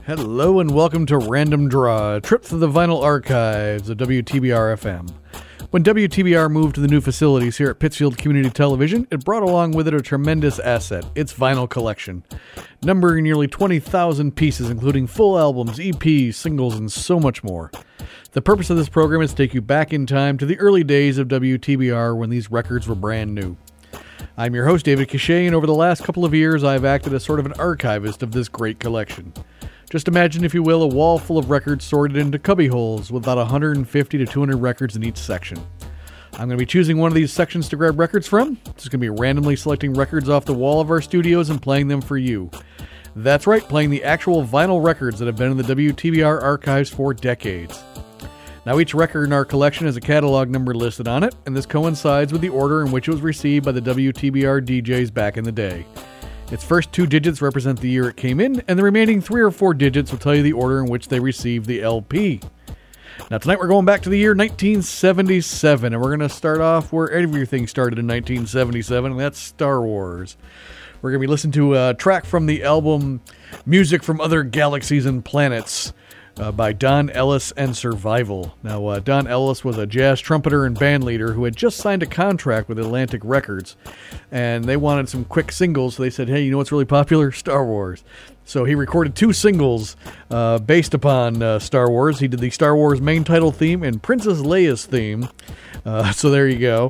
Hello and welcome to Random Draw, a trip through the vinyl archives of WTBR-FM. When WTBR moved to the new facilities here at Pittsfield Community Television, it brought along with it a tremendous asset, its vinyl collection, numbering nearly 20,000 pieces, including full albums, EPs, singles, and so much more. The purpose of this program is to take you back in time to the early days of WTBR when these records were brand new. I'm your host, David Cachet, and over the last couple of years, I've acted as sort of an archivist of this great collection. Just imagine, if you will, a wall full of records sorted into cubby holes with about 150 to 200 records in each section. I'm going to be choosing one of these sections to grab records from. Just going to be randomly selecting records off the wall of our studios and playing them for you. That's right, playing the actual vinyl records that have been in the WTBR archives for decades. Now, each record in our collection has a catalog number listed on it, and this coincides with the order in which it was received by the WTBR DJs back in the day. Its first 2 digits represent the year it came in, and the remaining 3 or 4 digits will tell you the order in which they received the LP. Now, tonight we're going back to the year 1977, and we're going to start off where everything started in 1977, and that's Star Wars. We're going to be listening to a track from the album Music from Other Galaxies and Planets by Don Ellis and Survival. Now, Don Ellis was a jazz trumpeter and band leader who had just signed a contract with Atlantic Records, and they wanted some quick singles, so they said, hey, you know what's really popular? Star Wars. So he recorded 2 singles based upon Star Wars. He did the Star Wars main title theme and Princess Leia's theme. So there you go.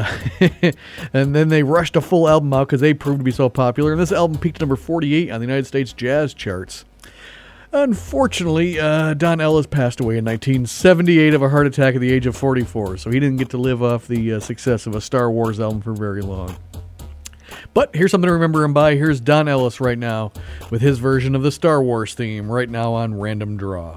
And then they rushed a full album out because they proved to be so popular, and this album peaked at number 48 on the United States jazz charts. Unfortunately, Don Ellis passed away in 1978 of a heart attack at the age of 44, so he didn't get to live off the success of a Star Wars album for very long. But here's something to remember him by. Here's Don Ellis right now with his version of the Star Wars theme right now on Random Draw.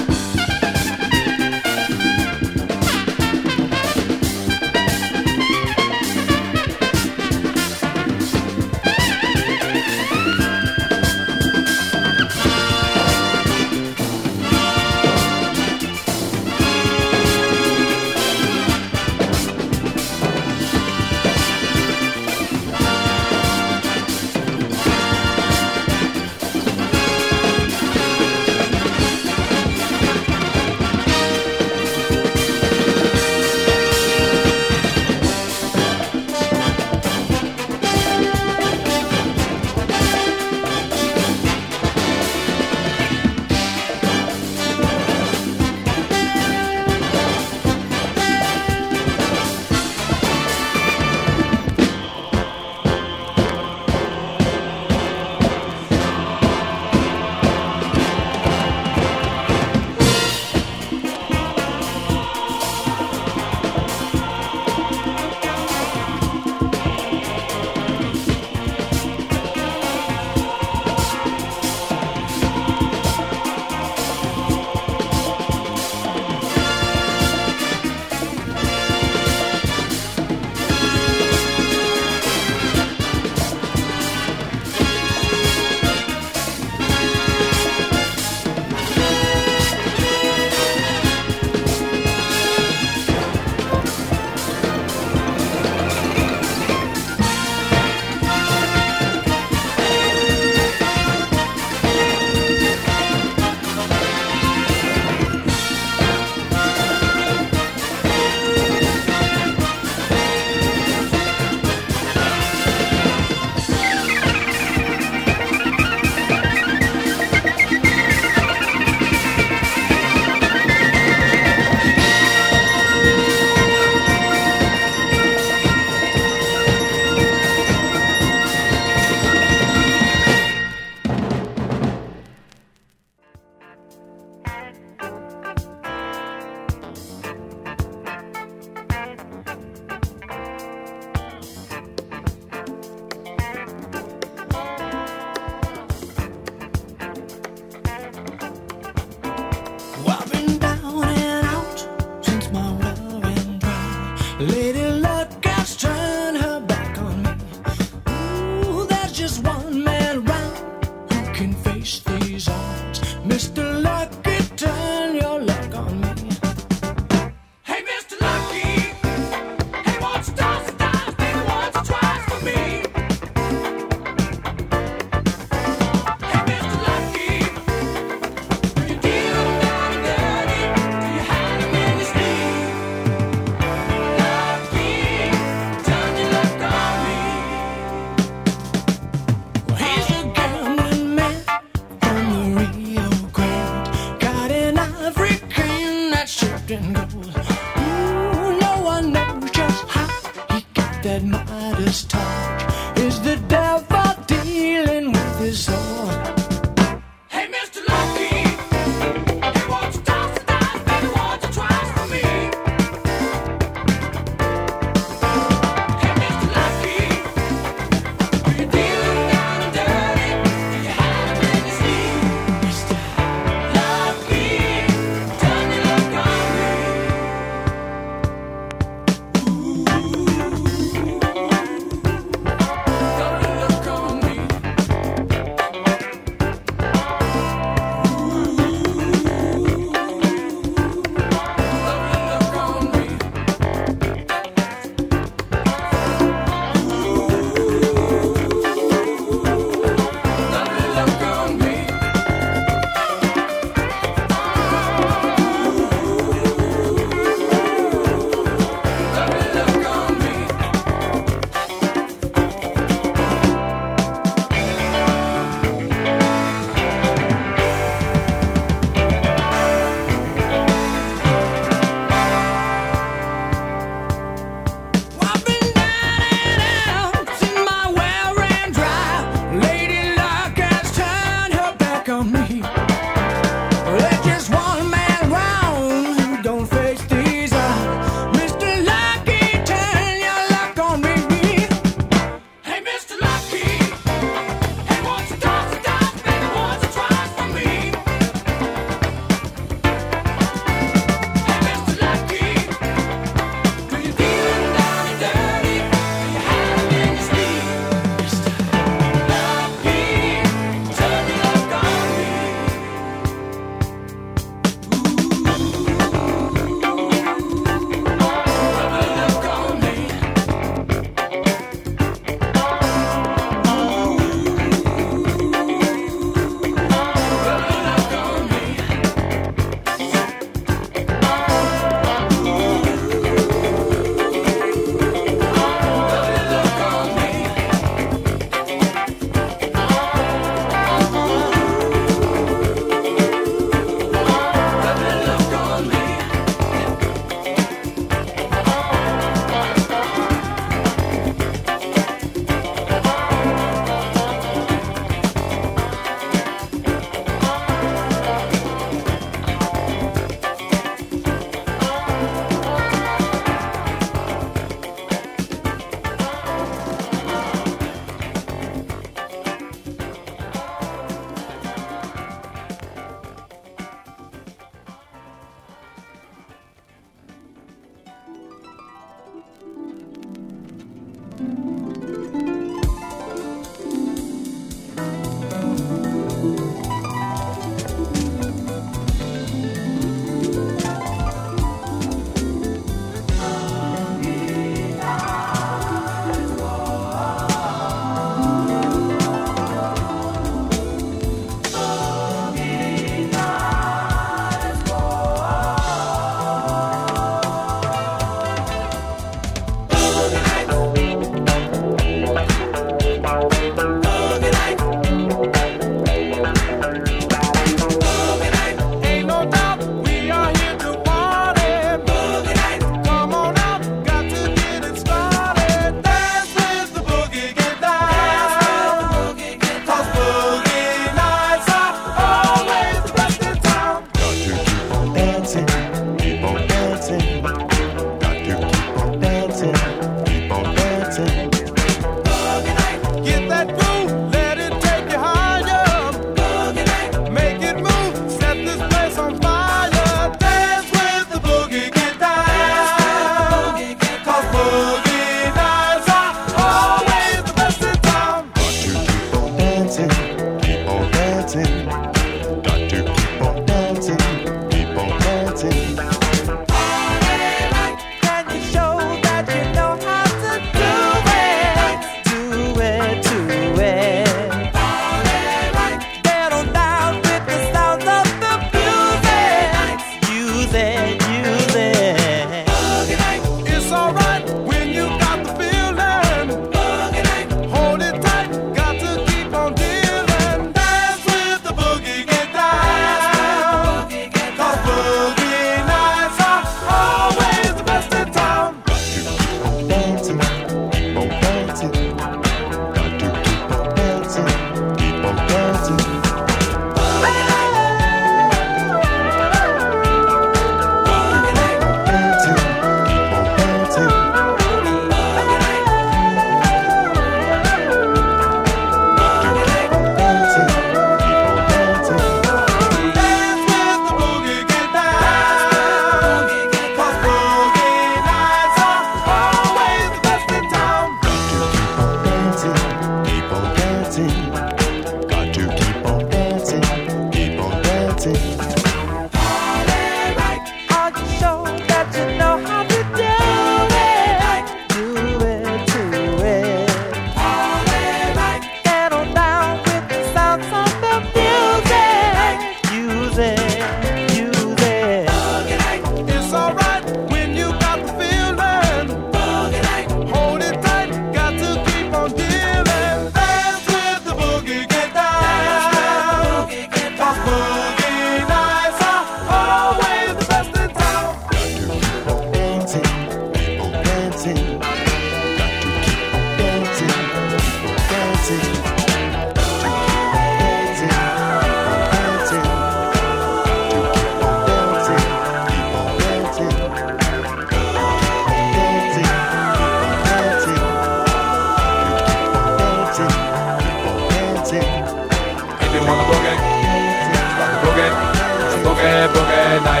boogie, boogie night.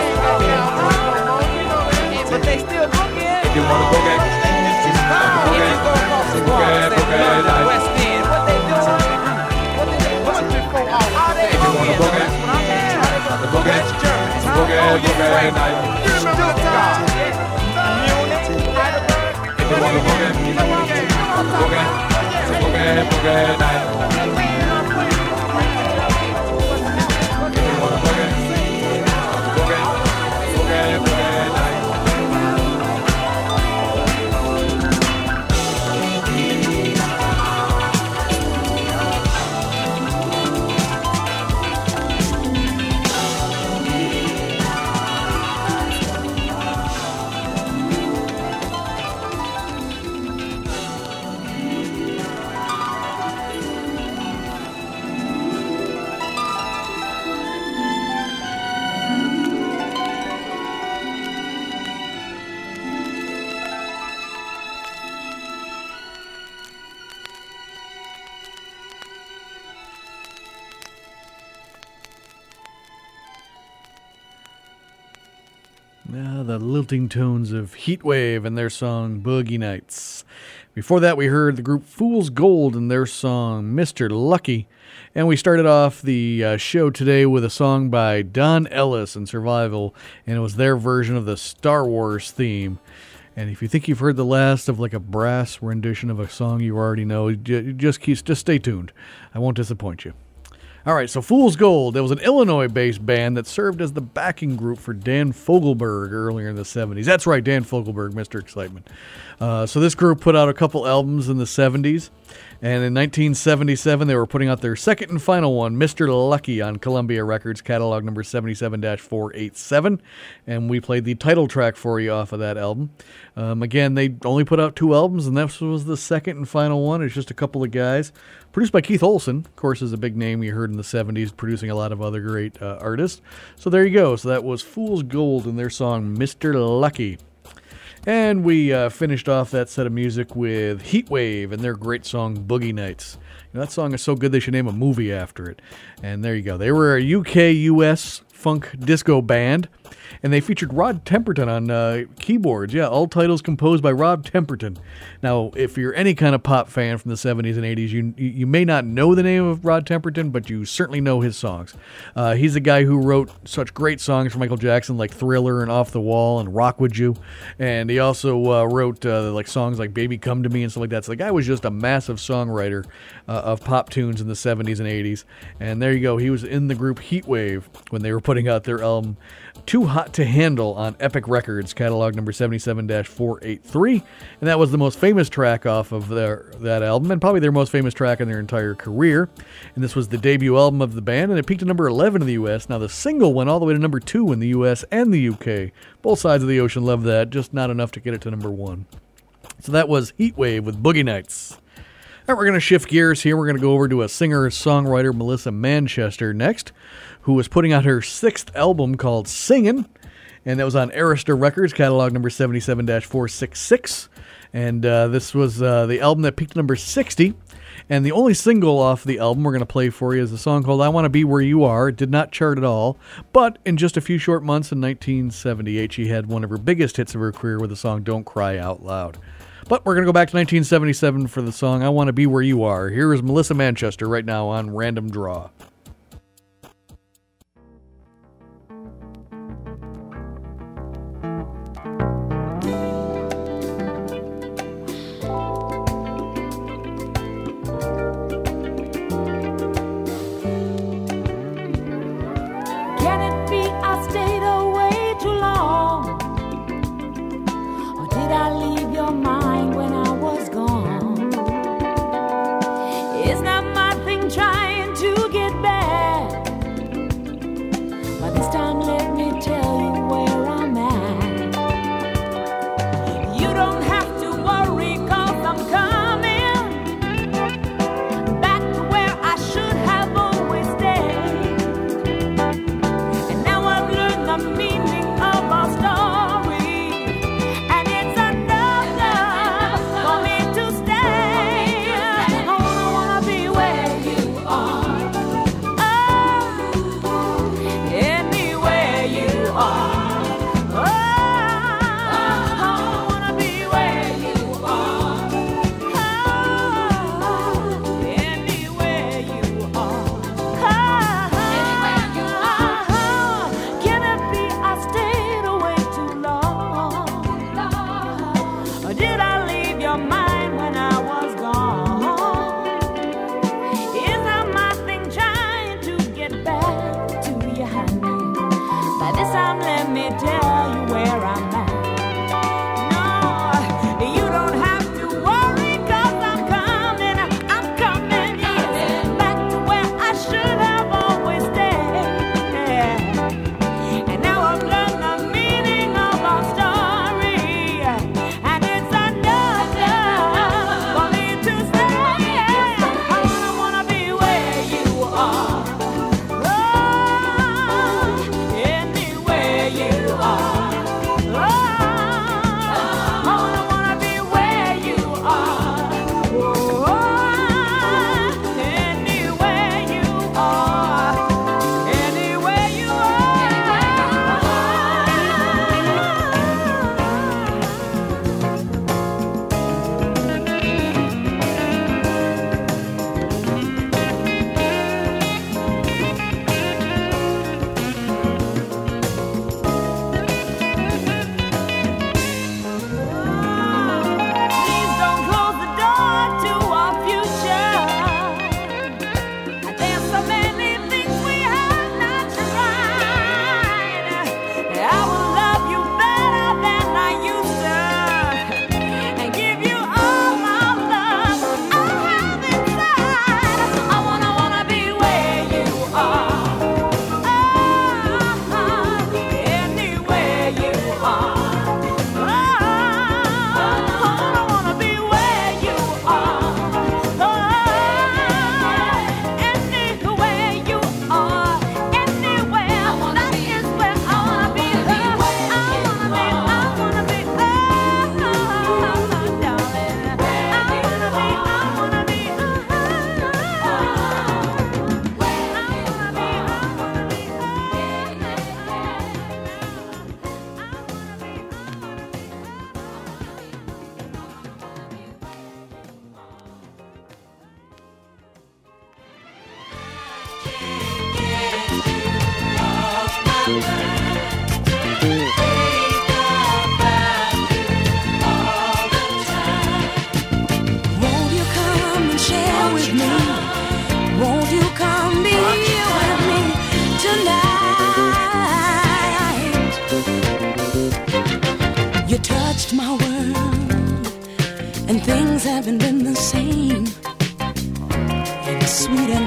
But they still boogie. If you wanna boogie, boogie, boogie, boogie night. West End, what they doing? What they doing? If you wanna boogie, the boogie, boogie, boogie night. If you wanna boogie, boogie, boogie, boogie night. The lilting tones of Heatwave and their song Boogie Nights. Before that, we heard the group Fool's Gold and their song Mr. Lucky. And we started off the show today with a song by Don Ellis and Survival, and it was their version of the Star Wars theme. And if you think you've heard the last of like a brass rendition of a song you already know, just stay tuned. I won't disappoint you. All right, so Fool's Gold, that was an Illinois-based band that served as the backing group for Dan Fogelberg earlier in the 70s. That's right, Dan Fogelberg, Mr. Excitement. So this group put out a couple albums in the 70s, and in 1977 they were putting out their second and final one, Mr. Lucky, on Columbia Records, catalog number 77-487, and we played the title track for you off of that album. Again, they only put out 2 albums, and this was the second and final one. It's just a couple of guys. Produced by Keith Olsen, of course, is a big name you heard in the 70s, producing a lot of other great artists. So there you go. So that was Fool's Gold and their song, Mr. Lucky. And we finished off that set of music with Heatwave and their great song, Boogie Nights. You know, that song is so good they should name a movie after it. And there you go. They were a UK-US funk disco band, and they featured Rod Temperton on keyboards. Yeah, all titles composed by Rod Temperton. Now, if you're any kind of pop fan from the 70s and 80s, you may not know the name of Rod Temperton, but you certainly know his songs. He's the guy who wrote such great songs for Michael Jackson like Thriller and Off the Wall and Rock With You. And he also wrote like songs like Baby Come To Me and stuff like that. So the guy was just a massive songwriter of pop tunes in the 70s and 80s. And there you go. He was in the group Heatwave when they were putting out their album Too Hot to Handle on Epic Records, catalog number 77-483. And that was the most famous track off of that album, and probably their most famous track in their entire career. And this was the debut album of the band, and it peaked at number 11 in the U.S. Now, the single went all the way to number 2 in the U.S. and the U.K. Both sides of the ocean loved that, just not enough to get it to number 1. So that was Heatwave with Boogie Nights. All right, we're going to shift gears here. We're going to go over to a singer-songwriter, Melissa Manchester, next, who was putting out her 6th album called Singin', and that was on Arista Records, catalog number 77-466. And this was the album that peaked number 60. And the only single off the album we're going to play for you is a song called I Want to Be Where You Are. It did not chart at all, but in just a few short months in 1978, she had one of her biggest hits of her career with the song Don't Cry Out Loud. But we're going to go back to 1977 for the song I Want to Be Where You Are. Here is Melissa Manchester right now on Random Draw. Be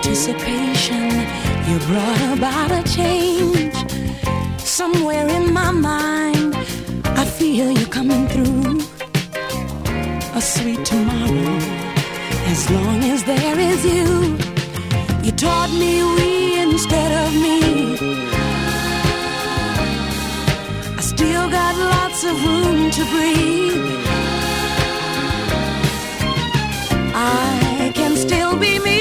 anticipation, you brought about a change. Somewhere in my mind, I feel you coming through. A sweet tomorrow, as long as there is you. You taught me we instead of me. I still got lots of room to breathe. I can still be me.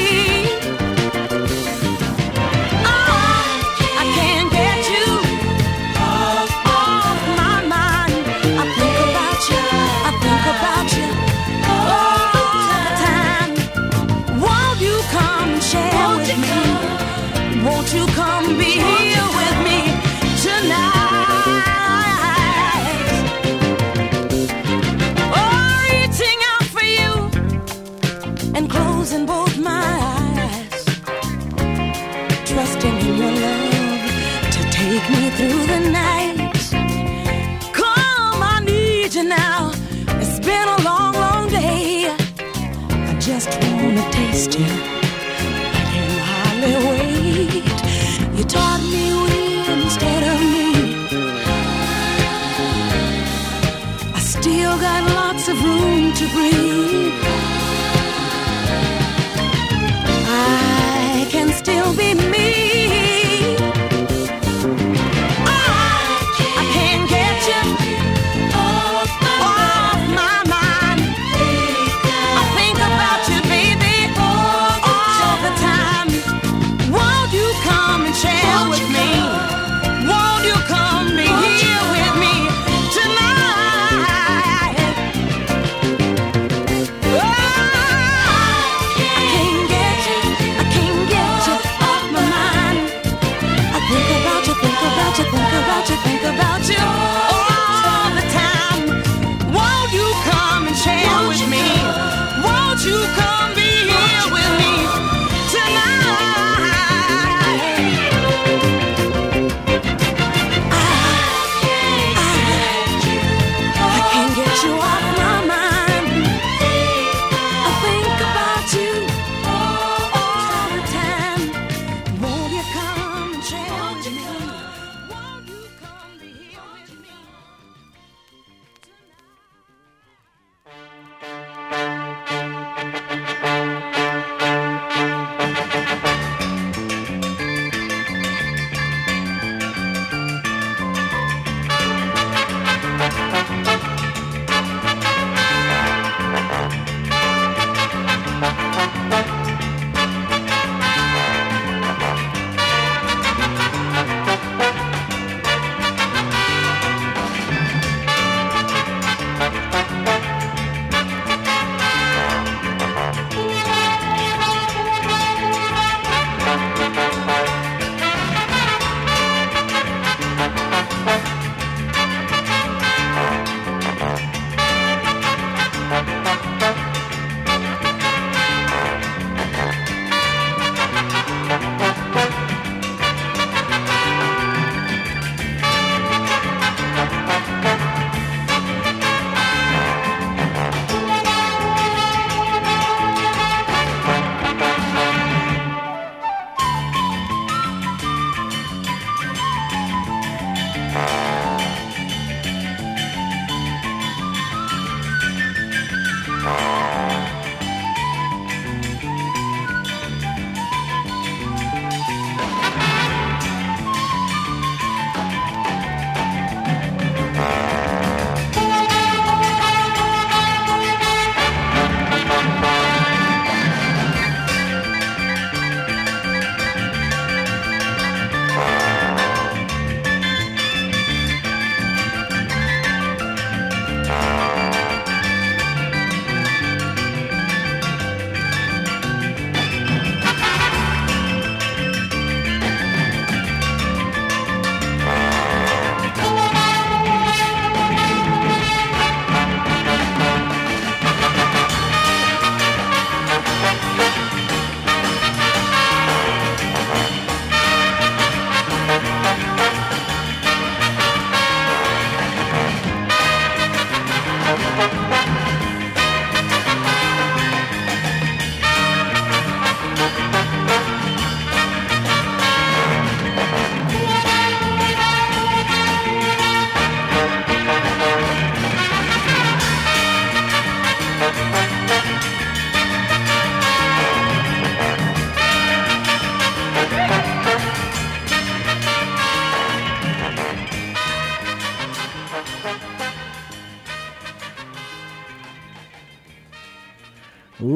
I can't get you off my mind. I think about you, I think about you all the time. Won't you come share with me? Won't you come be here with me tonight? Oh, reaching out for you and closing both my eyes, trusting in your love to take me through the night. Come, I need you now. It's been a long, long day. I just wanna taste you. I can hardly wait. You taught me we instead of me. I still got lots of room to breathe. I can still be me. I can't get you off my mind. I think about you, baby, all the time. Won't you come and share with me? Won't you come be here with me tonight?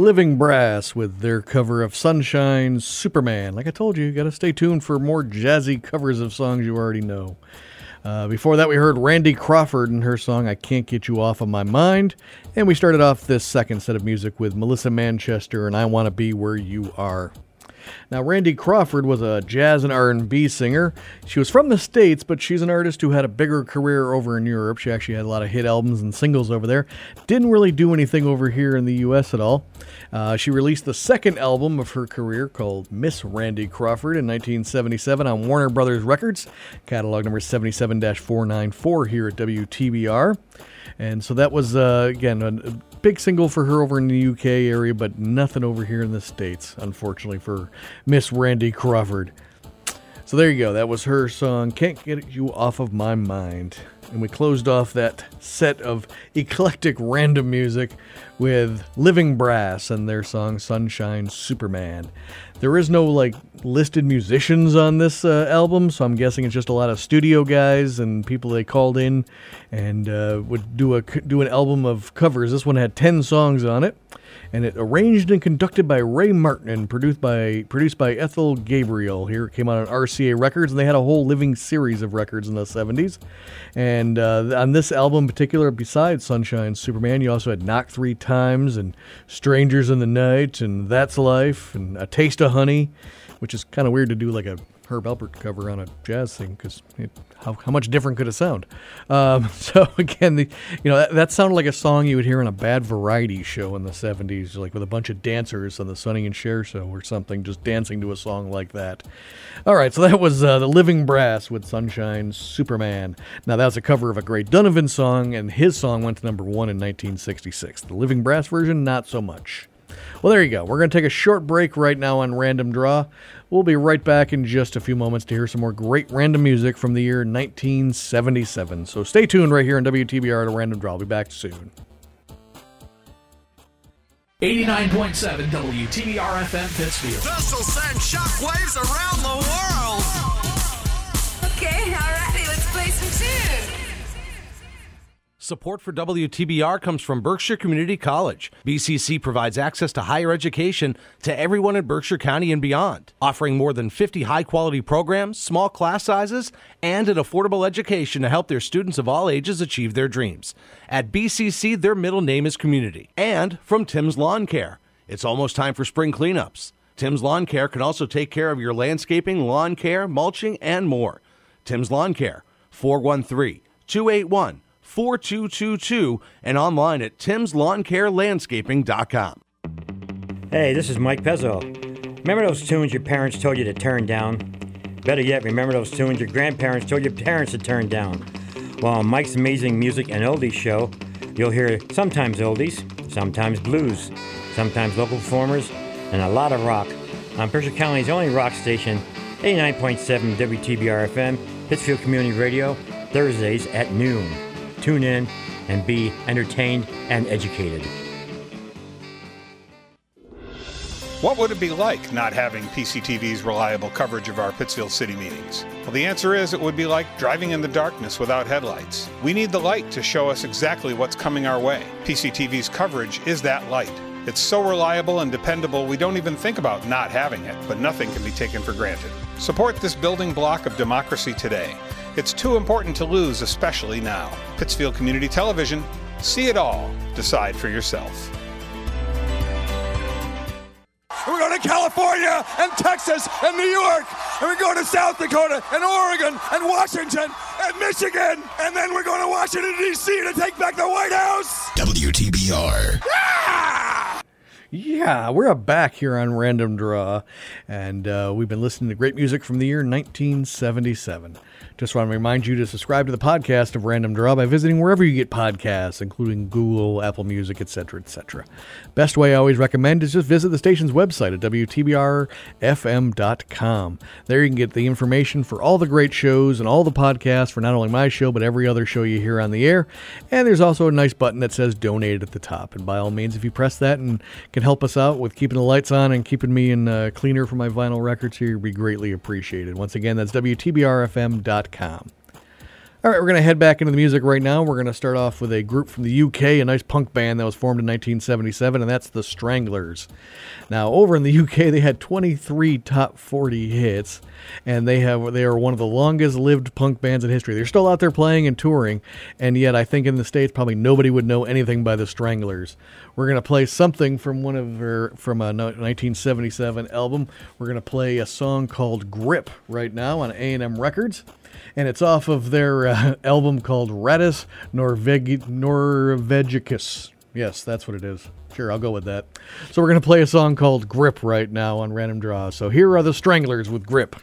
Living Brass with their cover of Sunshine's Superman. Like I told you, you got to stay tuned for more jazzy covers of songs you already know. Before that, we heard Randy Crawford and her song, I Can't Get You Off of My Mind. And we started off this second set of music with Melissa Manchester and I Want to Be Where You Are. Now, Randy Crawford was a jazz and R&B singer. She was from the States, but she's an artist who had a bigger career over in Europe. She actually had a lot of hit albums and singles over there. Didn't really do anything over here in the U.S. at all. She released the second album of her career called Miss Randy Crawford in 1977 on Warner Brothers Records, catalog number 77-494 here at WTBR. And so that was, again, a big single for her over in the UK area, but nothing over here in the States, unfortunately, for Miss Randy Crawford. So there you go. That was her song, Can't Get You Off of My Mind. And we closed off that set of eclectic random music with Living Brass and their song Sunshine Superman. There is no listed musicians on this album, so I'm guessing it's just a lot of studio guys and people they called in and would do an album of covers. This one had 10 songs on it, and it arranged and conducted by Ray Martin and produced by Ethel Gabriel. Here it came out on RCA Records, and they had a whole living series of records in the 70s. And on this album in particular, besides Sunshine Superman, you also had Knock 3 Times and Strangers in the Night and That's Life and A Taste of Honey, which is kind of weird to do like a Herb Alpert cover on a jazz thing, because how much different could it sound? So again, that sounded like a song you would hear on a bad variety show in the 70s, like with a bunch of dancers on the Sonny and Cher show or something, just dancing to a song like that. All right, so that was the Living Brass with Sunshine Superman. Now that was a cover of a great Donovan song, and his song went to number 1 in 1966. The Living Brass version, not so much. Well, there you go. We're going to take a short break right now on Random Draw. We'll be right back in just a few moments to hear some more great random music from the year 1977. So stay tuned right here on WTBR to Random Draw. I'll be back soon. 89.7 WTBR FM Pittsfield. This will send shockwaves around the world. Okay, alrighty, let's play some tunes. Support for WTBR comes from Berkshire Community College. BCC provides access to higher education to everyone in Berkshire County and beyond, offering more than 50 high-quality programs, small class sizes, and an affordable education to help their students of all ages achieve their dreams. At BCC, their middle name is Community. And from Tim's Lawn Care. It's almost time for spring cleanups. Tim's Lawn Care can also take care of your landscaping, lawn care, mulching, and more. Tim's Lawn Care, 413-281-4222 and online at timslawncarelandscaping.com. Hey, this is Mike Pezzo. Remember those tunes your parents told you to turn down? Better yet, remember those tunes your grandparents told your parents to turn down? Well, on Mike's Amazing Music and Oldies show, you'll hear sometimes oldies, sometimes blues, sometimes local performers, and a lot of rock. On Berkshire County's only rock station, 89.7 WTBR FM, Pittsfield Community Radio, Thursdays at noon. Tune in and be entertained and educated. What would it be like not having PCTV's reliable coverage of our Pittsfield City meetings? Well, the answer is it would be like driving in the darkness without headlights. We need the light to show us exactly what's coming our way. PCTV's coverage is that light. It's so reliable and dependable we don't even think about not having it, but nothing can be taken for granted. Support this building block of democracy today. It's too important to lose, especially now. Pittsfield Community Television. See it all. Decide for yourself. We're going to California and Texas and New York. And we're going to South Dakota and Oregon and Washington and Michigan. And then we're going to Washington, D.C. to take back the White House. WTBR. Yeah, we're back here on Random Draw, and we've been listening to great music from the year 1977. Just want to remind you to subscribe to the podcast of Random Draw by visiting wherever you get podcasts, including Google, Apple Music, etc., etc. Best way I always recommend is just visit the station's website at WTBRFM.com. There you can get the information for all the great shows and all the podcasts for not only my show, but every other show you hear on the air. And there's also a nice button that says Donate at the top. And by all means, if you press that and can help us out with keeping the lights on and keeping me in cleaner for my vinyl records here, you'd be greatly appreciated. Once again, that's WTBRFM.com. All right, we're going to head back into the music right now. We're going to start off with a group from the UK, a nice punk band that was formed in 1977, and that's the Stranglers. Now, over in the UK, they had 23 top 40 hits, and they are one of the longest-lived punk bands in history. They're still out there playing and touring, and yet I think in the States probably nobody would know anything by the Stranglers. We're going to play something from from a 1977 album. We're going to play a song called Grip right now on A&M Records. And it's off of their album called Rattus Norvegicus. Yes, that's what it is. Sure, I'll go with that. So we're going to play a song called Grip right now on Random Draw. So here are the Stranglers with Grip.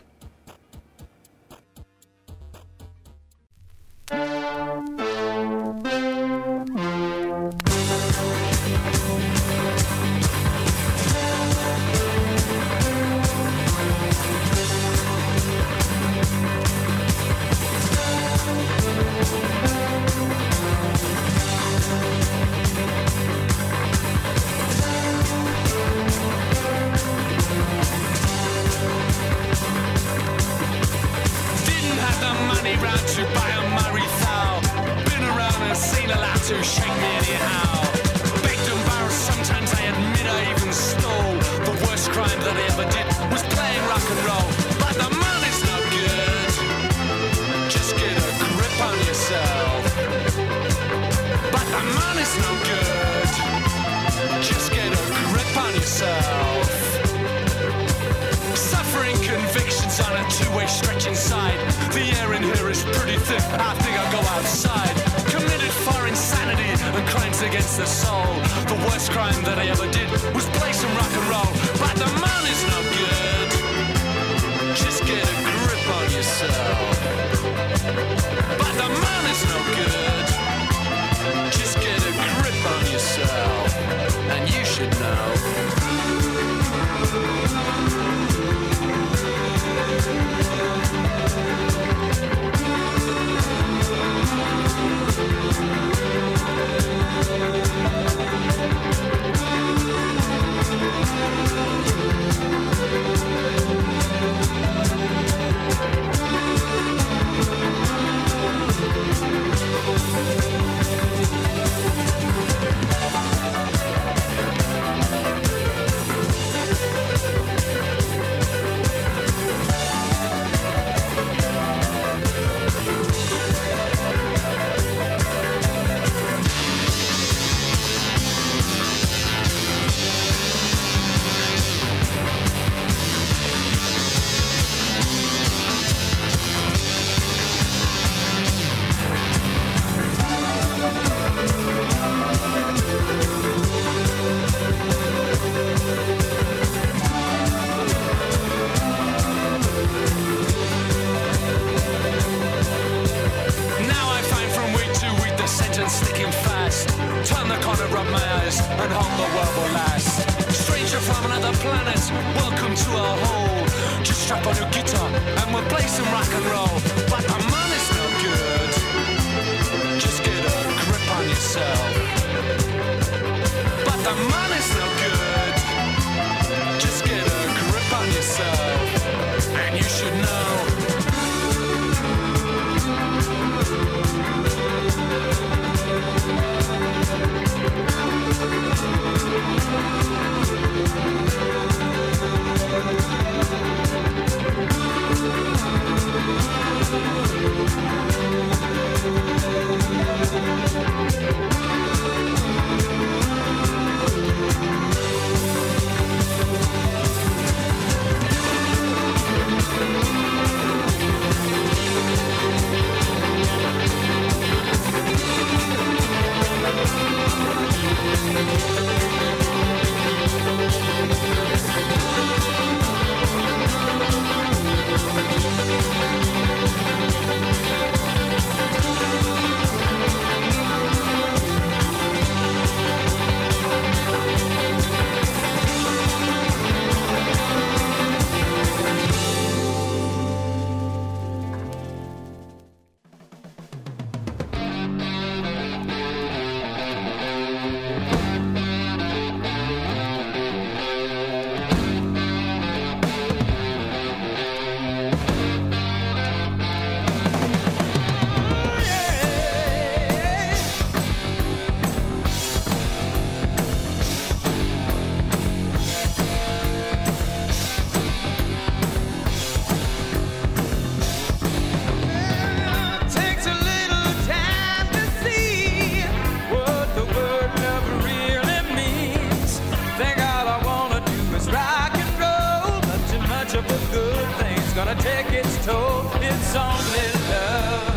told it's only love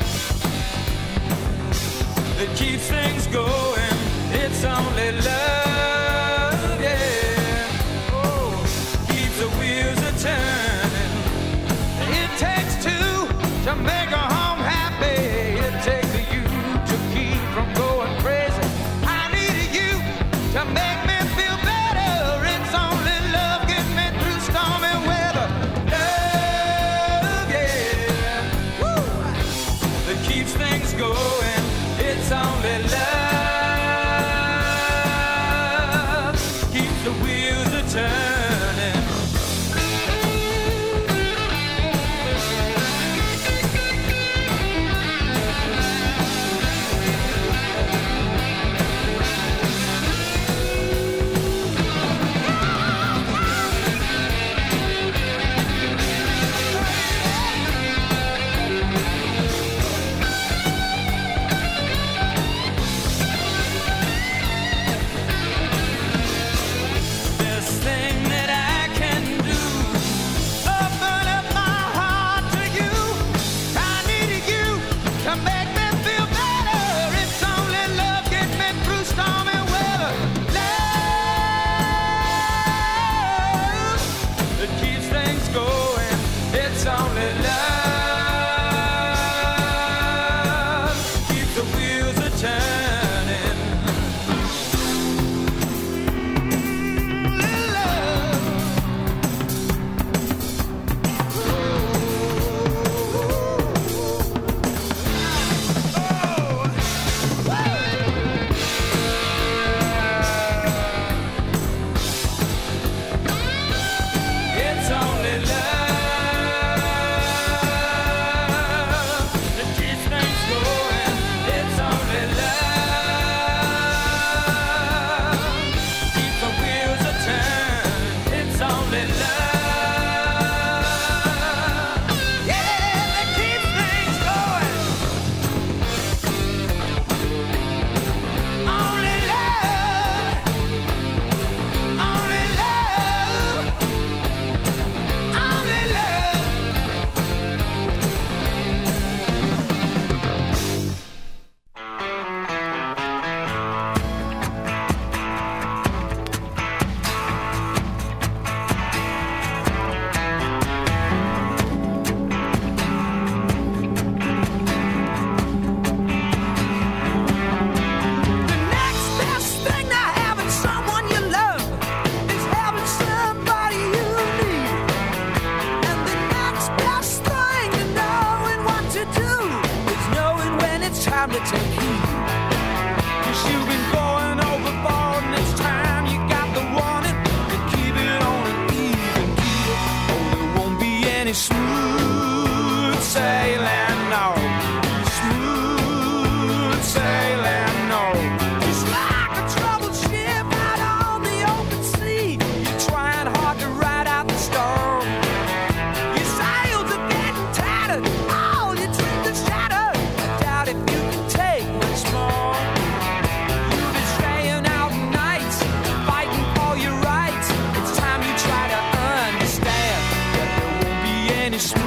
that keeps things going. It's only love, yeah. Oh, keeps the wheels a turning. It takes two to make a home happy. It takes you to keep from going crazy. I need you to make me feel better. It's only love getting me through stormy weather. Love, yeah. Woo. That keeps things going. It's only love. Keeps the wheels a turning. Any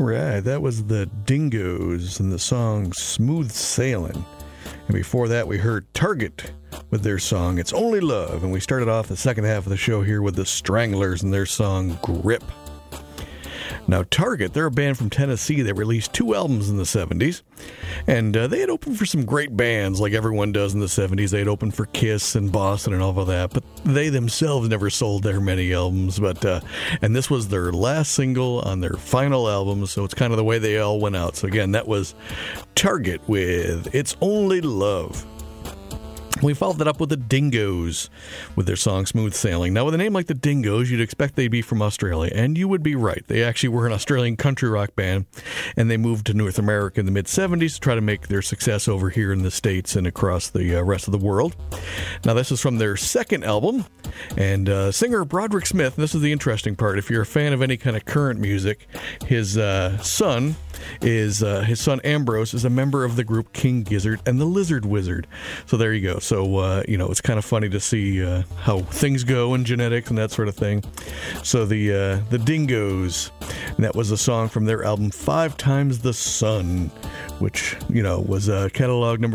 right, that was the Dingoes and the song Smooth Sailing. And before that, we heard Target with their song It's Only Love. And we started off the second half of the show here with the Stranglers and their song Grip. Now, Target, they're a band from Tennessee that released 2 albums in the 70s. And they had opened for some great bands like everyone does in the 70s. They had opened for Kiss and Boston and all of that. But they themselves never sold their many albums. And this was their last single on their final album. So it's kind of the way they all went out. So again, that was Target with It's Only Love. We followed that up with the Dingoes with their song Smooth Sailing. Now, with a name like the Dingoes, you'd expect they'd be from Australia, and you would be right. They actually were an Australian country rock band, and they moved to North America in the mid-'70s to try to make their success over here in the States and across the rest of the world. Now, this is from their second album, and singer Broderick Smith, and this is the interesting part, if you're a fan of any kind of current music, his son Ambrose is a member of the group King Gizzard and the Lizard Wizard. So there you go. So, it's kind of funny to see how things go in genetics and that sort of thing. So the Dingoes, and that was a song from their album 5 Times the Sun, which, was catalog number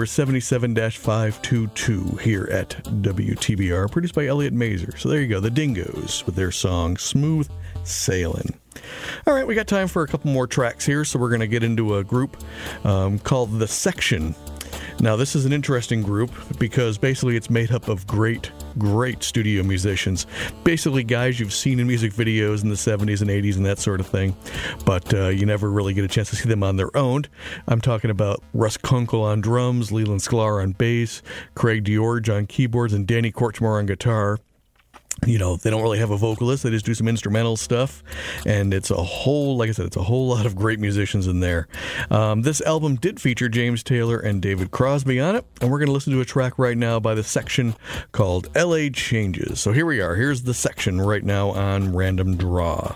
77-522 here at WTBR, produced by Elliot Mazer. So there you go, the Dingoes with their song Smooth Sailing. All right, we got time for a couple more tracks here, so we're going to get into a group called The Section. Now, this is an interesting group because basically it's made up of great studio musicians. Basically guys you've seen in music videos in the 70s and 80s and that sort of thing, but you never really get a chance to see them on their own. I'm talking about Russ Kunkel on drums, Leland Sklar on bass, Craig George on keyboards, and Danny Kortchmar on guitar. They don't really have a vocalist. They just do some instrumental stuff. And it's a whole lot of great musicians in there. This album did feature James Taylor and David Crosby on it. And we're going to listen to a track right now by The Section called LA Changes. So here we are. Here's The Section right now on Random Draw.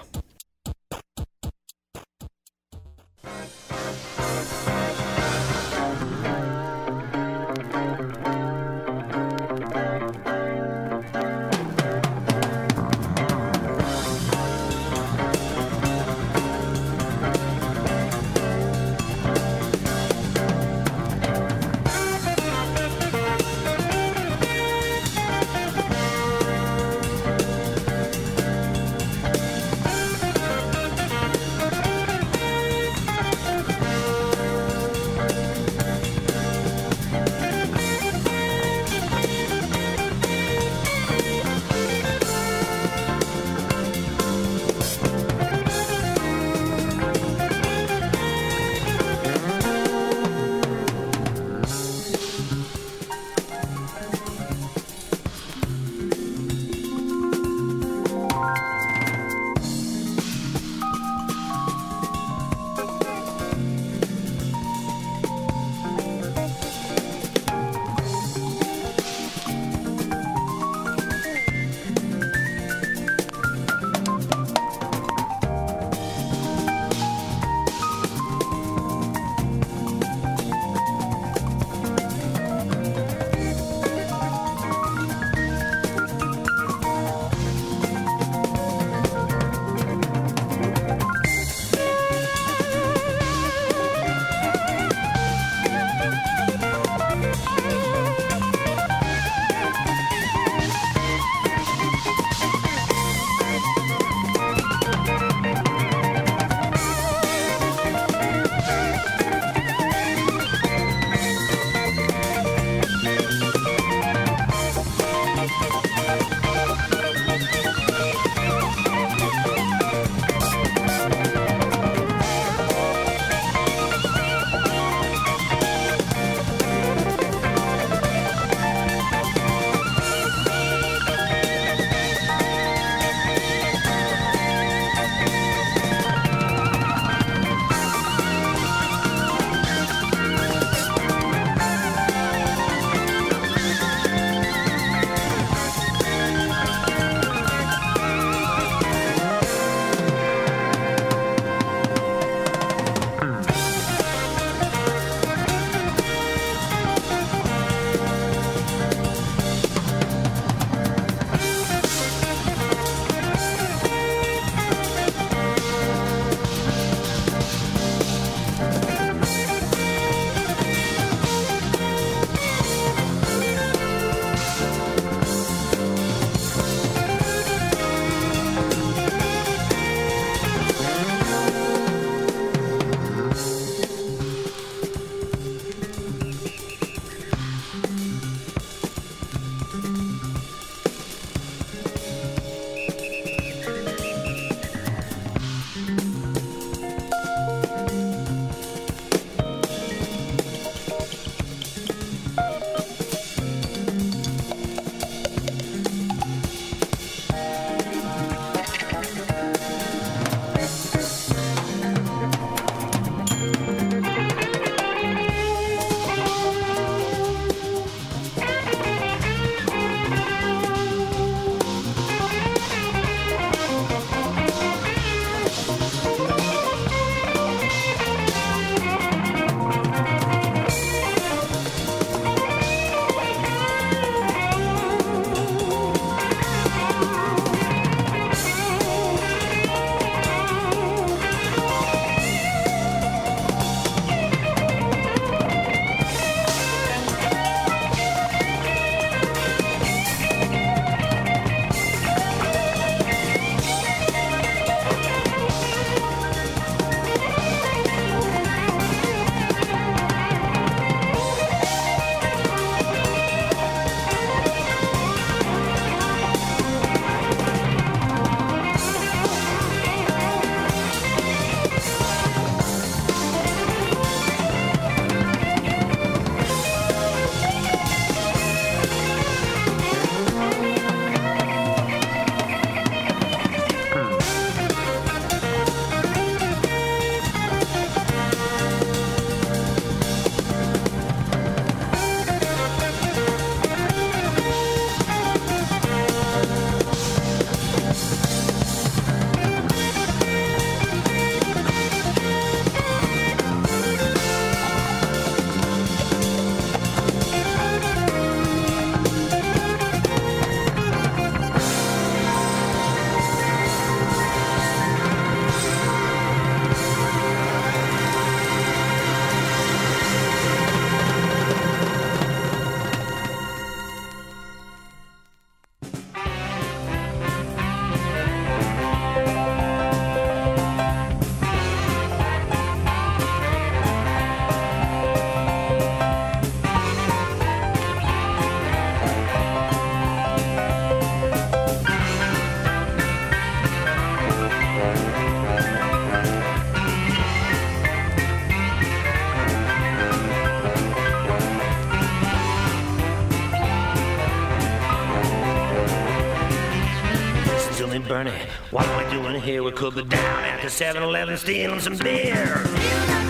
to me, Bernie, what are we doing here? We could be down at the 7-Eleven stealing some beer. Steal that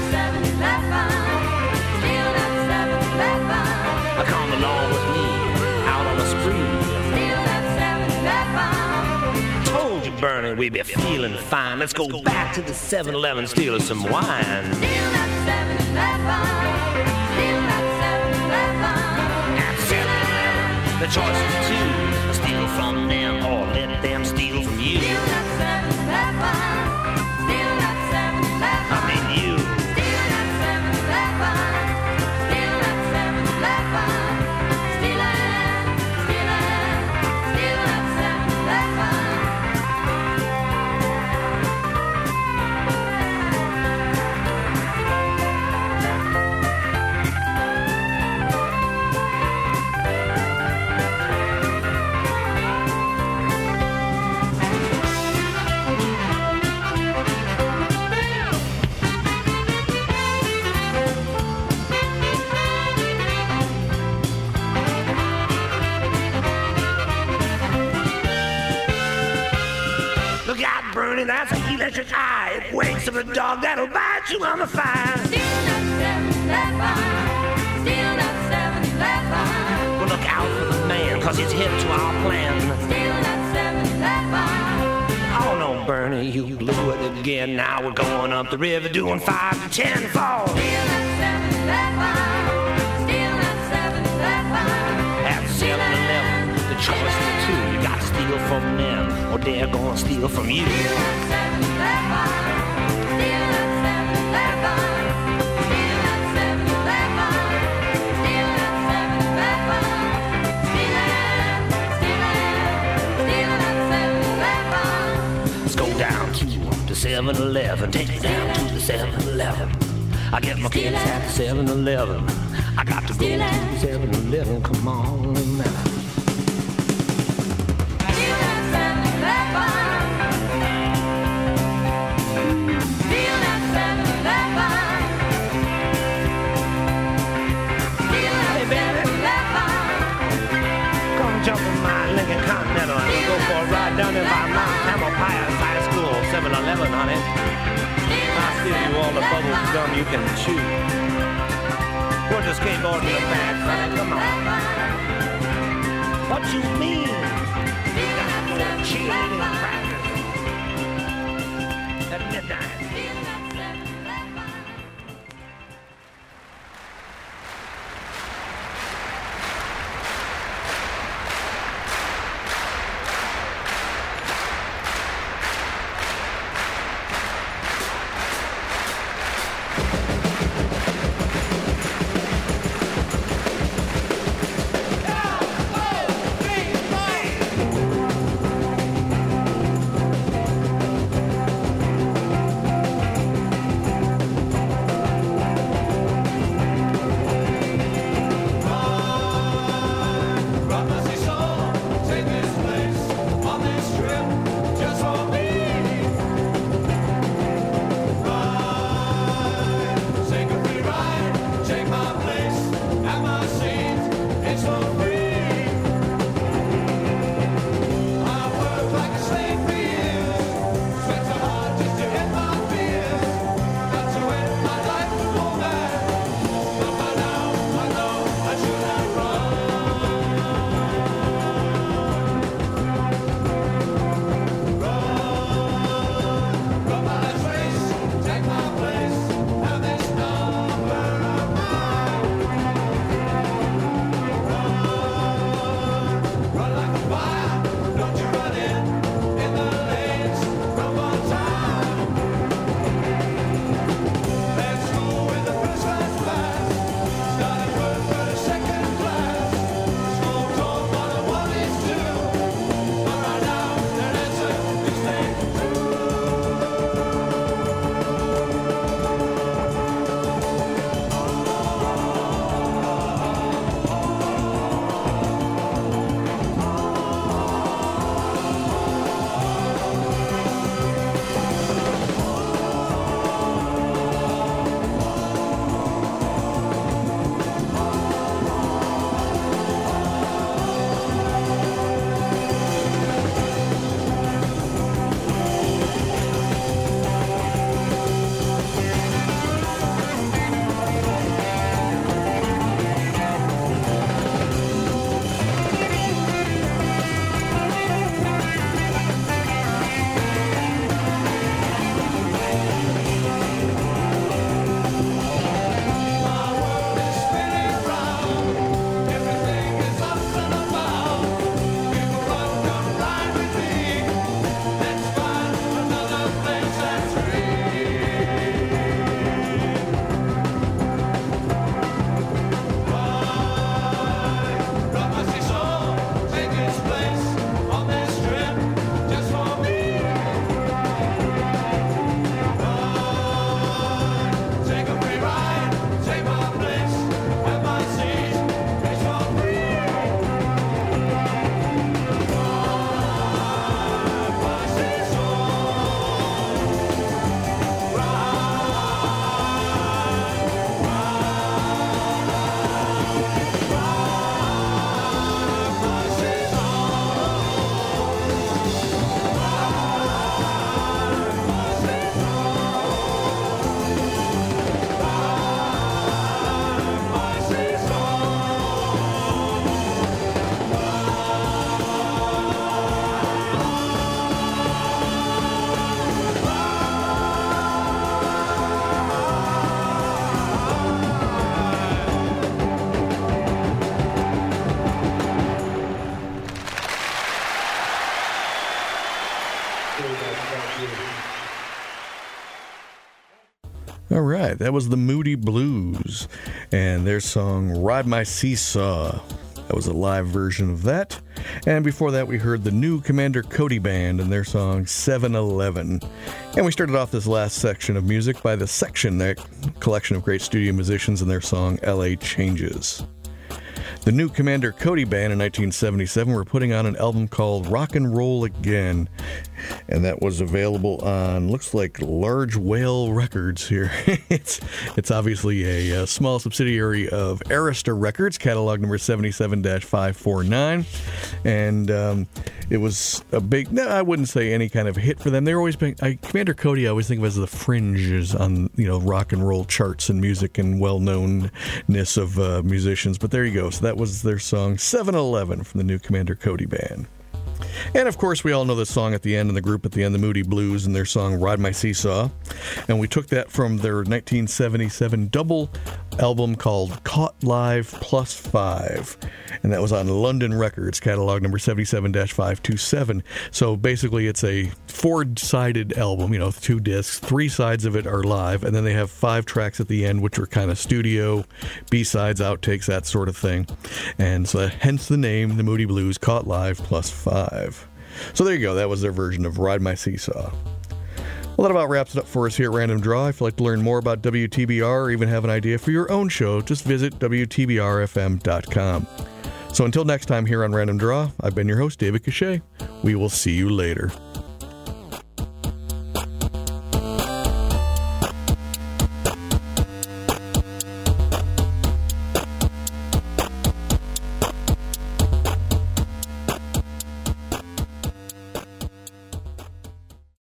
7-Eleven. Come along with me, out on the spree. Steal that 7-Eleven. Told you, Bernie, we be feeling fine. Let's go back to the 7-Eleven, steal us some wine. Steal that 7-Eleven. Steal that 7-Eleven. At 7-Eleven, the choice is two. Steal from them or let them steal from you. Steal that 7-Eleven. Steal that 7-Eleven. I mean you. Steal that 7-Eleven. Steal that 7-Eleven. Steal it, steal it, steal that 7-Eleven. Look out, Bernie, that's an electric eye. It wakes up a dog that'll bite you on the fire. Steal that 7-Eleven. Steal that 7-Eleven. Well, look out for the man, cause he's hip to our plan. Steal that 7-Eleven. Oh no, Bernie, you blew it again. Now we're going up the river doing 5 to 10 falls. Steal that 7-Eleven. Steal that 7-Eleven. At 7-Eleven, the choice is two. You got to steal from them, or they're gonna steal from you. Steal that 7-Eleven. Steal that 7-Eleven. Steal that 7-Eleven. Steal that 7-Eleven. Steal that 7-Eleven. Let's go down to the 7-Eleven. Take me down to the 7-Eleven. I get my kids at the 7-Eleven. I got to go to the 7-Eleven. Come on now. Steal that 7-Eleven. Steal that 7-Eleven. Steal that 7-Eleven. Come jump in my Lincoln Continental and we'll go for a ride down there by Mount Tamalpais High School, 7-Eleven, honey. I'll steal you all the bubble gum you can chew. Put the skateboard in the back, honey, come on. What you mean? You got to go cheerleading practice at midnight. All right, that was the Moody Blues and their song Ride My Seesaw. That was a live version of that. And before that, we heard the new Commander Cody Band and their song 7-Eleven. And we started off this last section of music by The Section, that collection of great studio musicians and their song LA Changes. The new Commander Cody Band in 1977 were putting on an album called Rock and Roll Again, and that was available on, looks like, Large Whale Records here. It's obviously a small subsidiary of Arista Records, catalog number 77-549, and it was a big, no, I wouldn't say any kind of hit for them. They're always been, Commander Cody I always think of as the fringes on, rock and roll charts and music and well-knownness of musicians, but there you go. So that was their song 7-Eleven from the new Commander Cody Band. And of course, we all know the song at the end and the group at the end, the Moody Blues, and their song Ride My Seesaw. And we took that from their 1977 double album called Caught Live Plus 5. And that was on London Records, catalog number 77-527. So basically, it's a four-sided album, 2 discs. 3 sides of it are live, and then they have 5 tracks at the end, which are kind of studio, B-sides, outtakes, that sort of thing. And so hence the name, the Moody Blues, Caught Live Plus 5. So there you go. That was their version of Ride My Seesaw. Well, that about wraps it up for us here at Random Draw. If you'd like to learn more about WTBR or even have an idea for your own show, just visit WTBRFM.com. So until next time here on Random Draw, I've been your host, David Cachet. We will see you later.